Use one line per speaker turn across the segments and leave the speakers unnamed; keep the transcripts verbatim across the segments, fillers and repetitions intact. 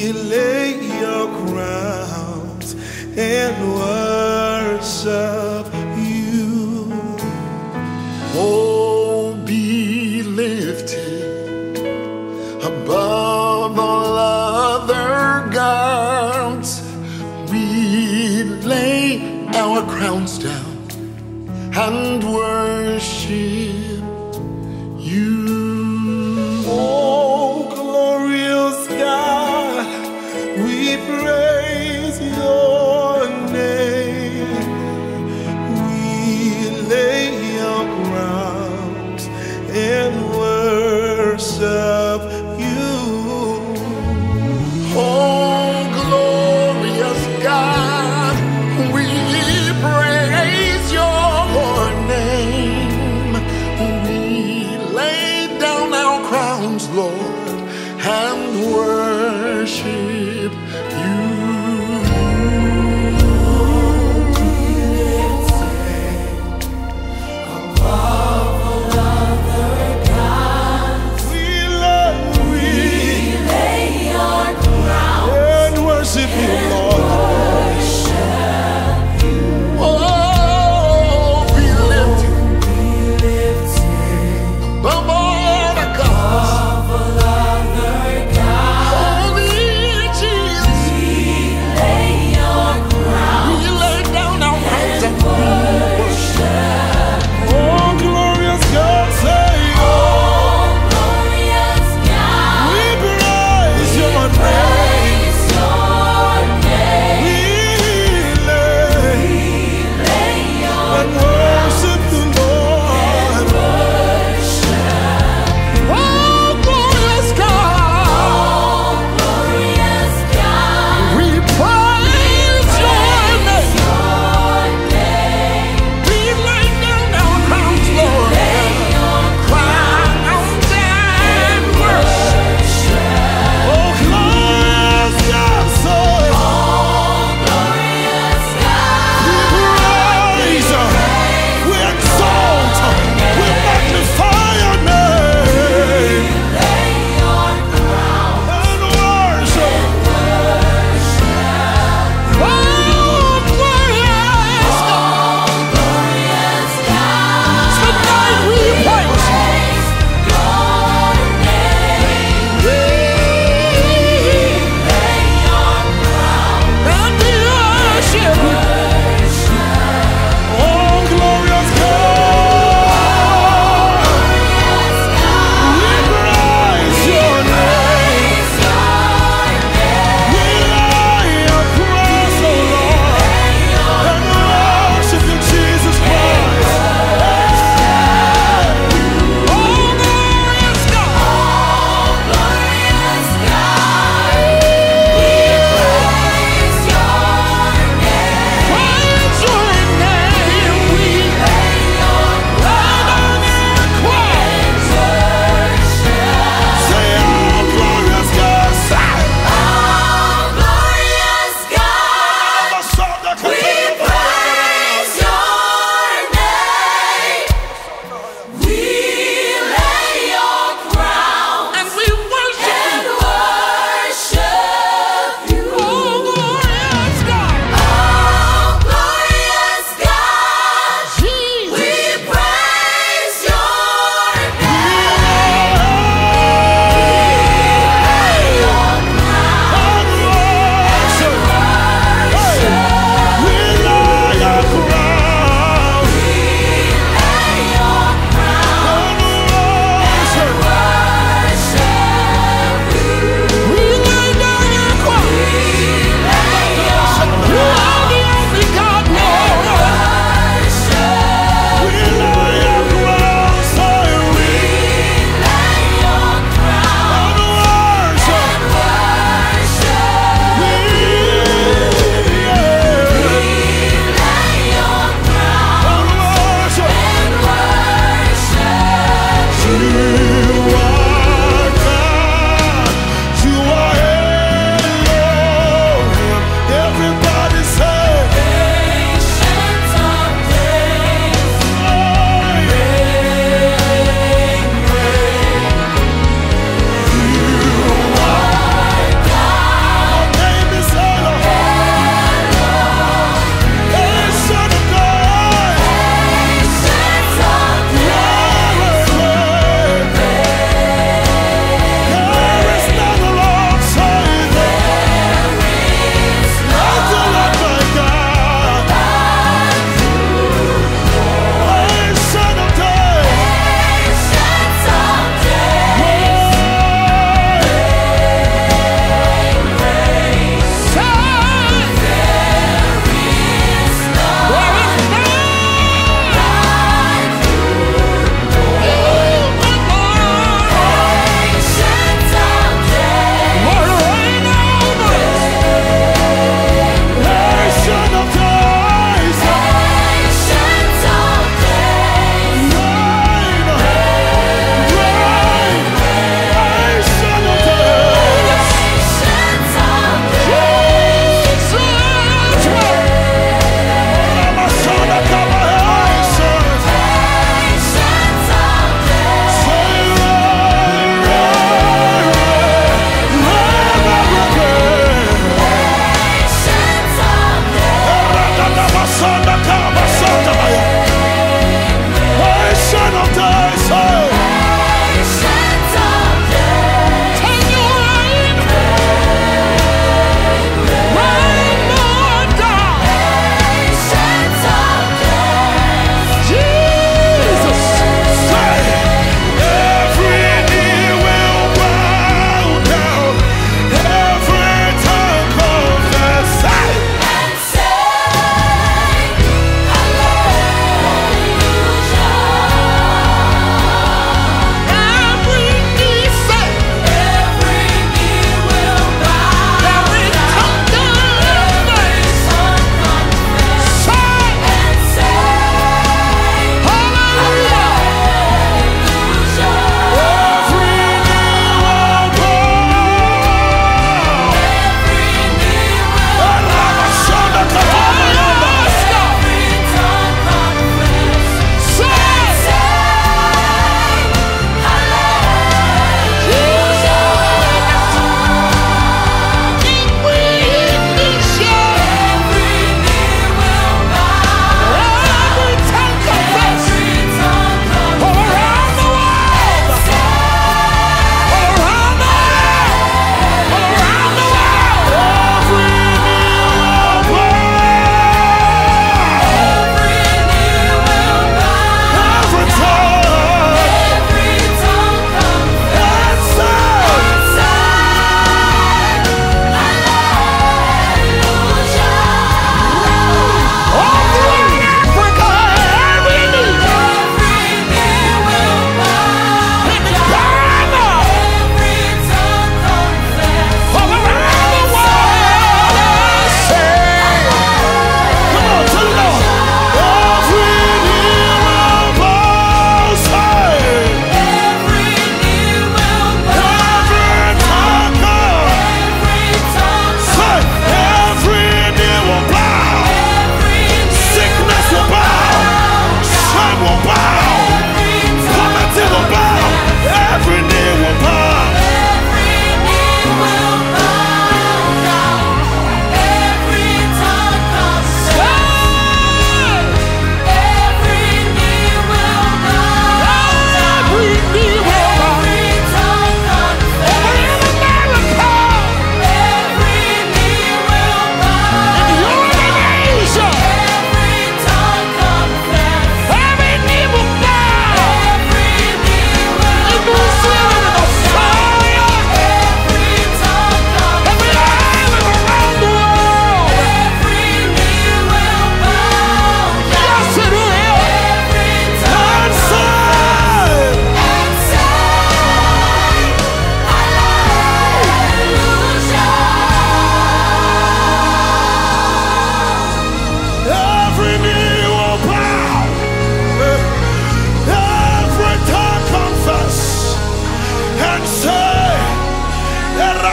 lay your crowns and worship you.
Oh, be lifted above all other gods. We lay our crowns down and worship you.
Oh, glorious God, we praise your name. We lay our crowns and worship you.
Oh, glorious God, we praise your name. We lay down our crowns, Lord, and worship you.
Worship you, Lord.
Oh, be lifted above all the gods. Holy Jesus,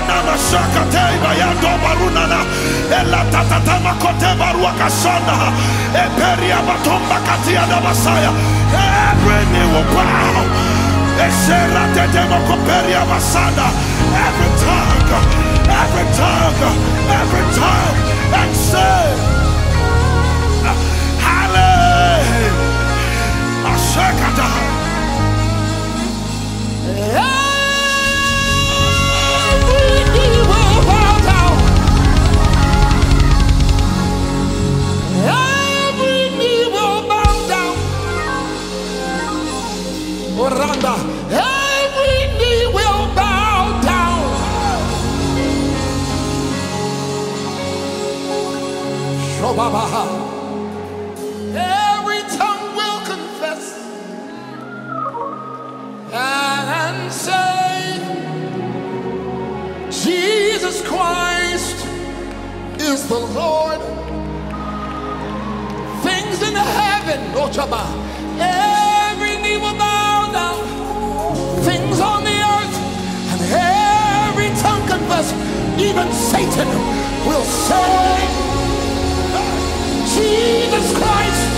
Elana mashaka teba ya dobarunana. Ela tatatama koteba ruakasana. Eperia batomba katia da basaya. Every knee will bow. Esera tetemo koperia basanda. Every tongue, every tongue, every tongue, and say, Hallelujah. Ashakata.
Every knee will bow down. Shobabaha. Every tongue will confess and say, Jesus Christ is the Lord. Things in heaven, Ochaba. Every knee will bow down. Things on the earth, and every tongue confess, even Satan will say, Jesus Christ